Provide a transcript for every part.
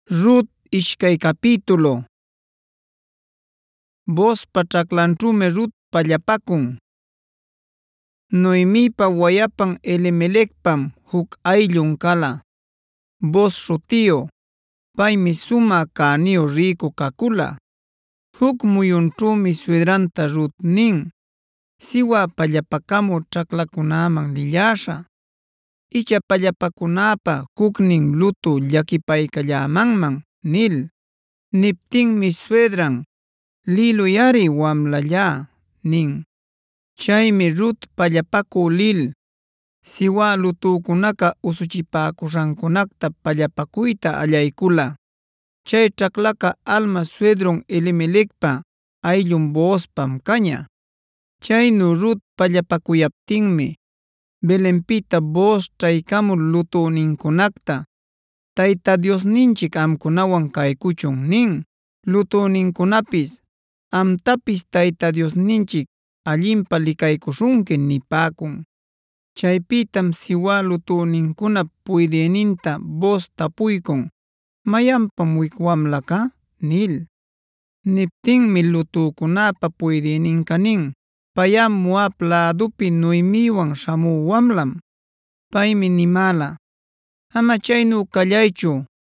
Rut ishkay capítulo. Boozpa ćhaklanćhuumi Rut pallapakun. Noemipa wayapan Elimelecpam huk ayllun kala, Booz śhutiyu. Paymi sumä cäniyu rïcu kakula. Huk muyunćhuumi suedrantaq Rut nin: “Siwä pallapakamur ćhaklakunaman lilläśhä. Icha pallapakunäpä huknin lutu llakipaykällämanman” nil. Niptinmi suedran: “Liluyari wamlalla” nin. Chaymi Rut pallapakü lil, siwä lutükunaqa usuchipäkuśhancunacta pallapakuyta allaykula. Chay ćhaklaqa alma suedrun Elimelecpa ayllun Boozpam kaña. Chaynu Rut pallapakuyaptinmi, Belenpita Booz ćhaykamul lutünincunacta: “Tayta Diosninchik amkunawan kaykuchun” nin. Lutünincunapis: “Amtapis Tayta Diosninchik allinpa likaykuśhunki” nipäkun. Chaypitam siwä lutünincunap puydïninta Booz tapuykun: “¿Mayanpam wik wamlaqa?” nil. Niptinmi lutükunäpa puydïninqa nin: “Payꞌa Moab lädupi Noemiwan śhamü wamlam. Paymi nimäla: ‘Ama chaynu kallaychu,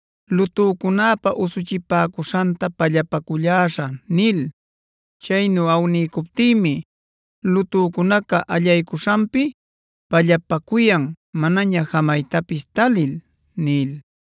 lutükunäpa usuchipäkuśhanta pallapakulläśhä’ nil. Chaynu awniykuptïmi, lutükunaqa allaykuśhanpi pallapakuyan manaña jamaytapis talil” nil.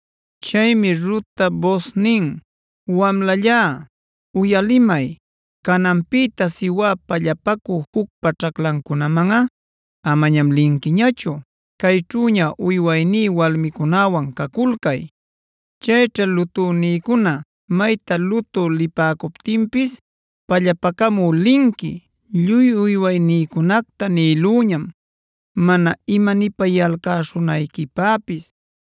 Chaymi Rutta Booz nin: “Wamlalla, uyalimay. Kananpita siwä pallapakü jucpa ćhaklankunamanꞌa amañam linkiñachu. Kayćhuña uywaynï walmikunawan kakulkay. Chayćha lutünïkuna mayta lutu lipäcuptinpis pallapakamü linki. Lluy uywaynïkunacta nïluñam, mana imanipayalcäśhunayquipäpis.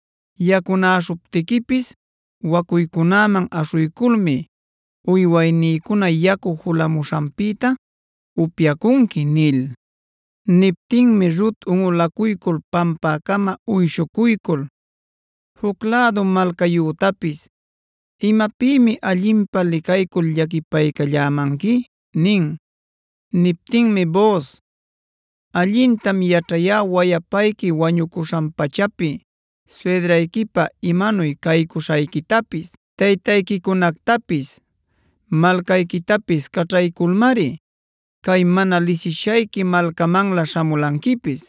Yakunäśhuptiquipis wakuykunaman aśhuykulmi uywaynïkuna yaku julamuśhanpita upyakunki” nil. Niptinmi Rut unꞌulakuykul pampaykama uyshukuykul: “Huk lädu malkayuqtapis ¿imapïmi allinpa likaykull llakipaykällämanki?” nin. Niptinmi Booz: “Allintam yaćhayá wayapayki wañucuśhan-pachapi suedraykipa imanuy kaykuśhaykitapis, taytaykikunactapis, malkaykitapis kaćhaykulmari kay mana lisishayki malcamanla śhamulanquipis.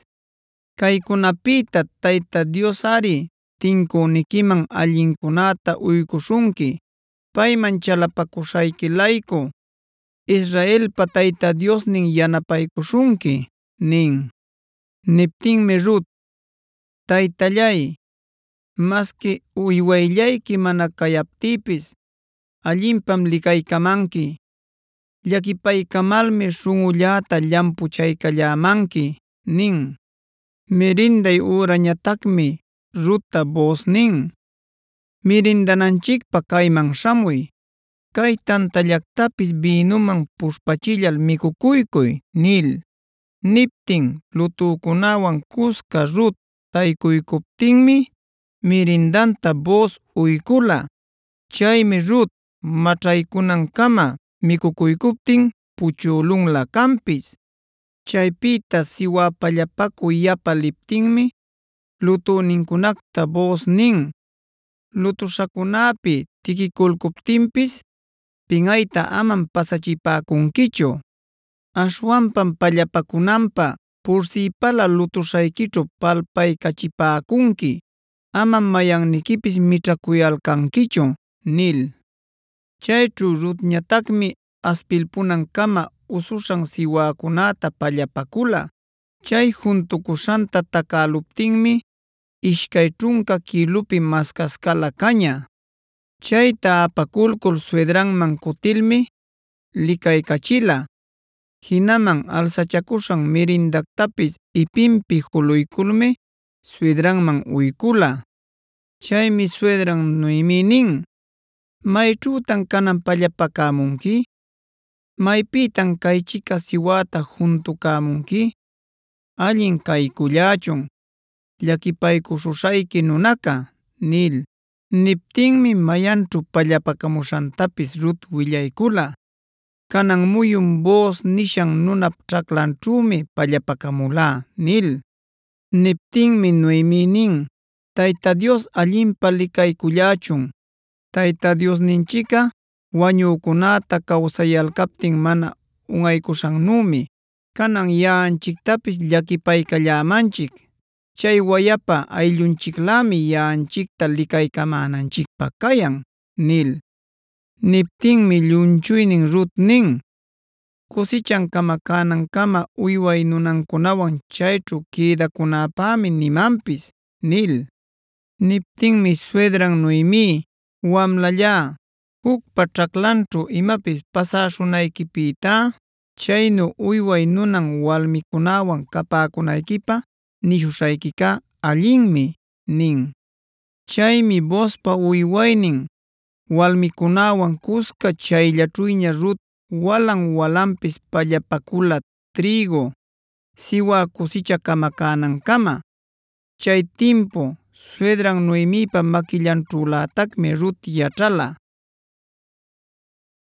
Kaykunapïta Tayta Diosꞌari tincüniquiman allincunäta uycuśhunki payman chalapakuśhaykilayku Israelpa Tayta Diosnin yanapaykuśhunki” nin. Niptinmi Rut: “Taytallay, maski uywayllayki mana kayaptïpis allinpam likaykamanki. Llakipaykamalmi śhunꞌulläta llampuchaykällämanki” nin. Mirinday ürañatacmi Rutta Booz nin: “Mirindananchikpä kayman śhamuy. Kay tantallactapis bïnuman puśhpachillal mikukuykuy” nil. Niptin lutükunawan cusca Rut taycuykuptinmi mirindanta Booz uykula. Chaymi Rut maćhaykunankama mikukuykuptin puchülunla kanpis. Chaypita siwä pallapakü yapa liptinmi lutünincunacta Booz nin: “Lutuśhacunäpi tiquiculcuptinpis pinꞌayta amam pasachipäcunquichu. Aśhwanpam pallapakunanpä pursïpala lutuśhayquićhu palpaykachipäcunki. Amam mayanniquipis mićhakuyalcanquichu” nil. Chayćhu Rutñatacmi aspilpunankama usuśhan siwäkunäta pallapakula. Chay juntukuśhanta takäluptinmi ishkay ćhunka kilupi maskaskala kaña. Chayta apakulkul suedranman kutilmi likaykachila. Jinaman alsachakuśhan mirindactapis ipinpi juluykulmi suedranman uykula. Chaymi suedran Noemi nin: “¿Mayćhütan kanan pallapakämunki? ¿Maypitan kaychiqa siwäta juntukämunki? Allin kaykullaachun llakipaykuśhuśhayki nunaqa” nil. Niptinmi mayanćhu pallapakamuśhantapis Rut willaykula: “Kanan muyun Booz nishan nunap ćhaklanćhuumi pallapakamulá” nil. Niptinmi Noemi nin: “Tayta Dios allinpä likaykullächun. Tayta Diosninchikꞌa wañükunäta kawsayalkaptin mana unꞌaykushannümi kanan yaꞌanchiktapis llakipaykaallamanchik. Chay wayapa ayllunchiklämi yaꞌanchikta likaykamänanchikpaq kayan” nil. Niptinmi llunchuynin Rut nin: “Kusichan kanankama uyway nunankunawan chayćhu quïdakunäpämi nimanpis” nil. Niptinmi suydran Noemi: “Wamlalla, jucpa ćhaklanćhu imapis pasäśhunaykipïtá chaynu uyway nunan walmikunawan capäkunaykipaq nishuśhaykiqa allinmi” nin. Chaymi Boozpa uywaynin walmikunäwan kuska chayllaćhuyña Rut walan walanpis pallapakula trigu, siwä kusicha kanänkama. Chay timpu suydran Noemipa maquillanćhulätakmi Rut yaćhala.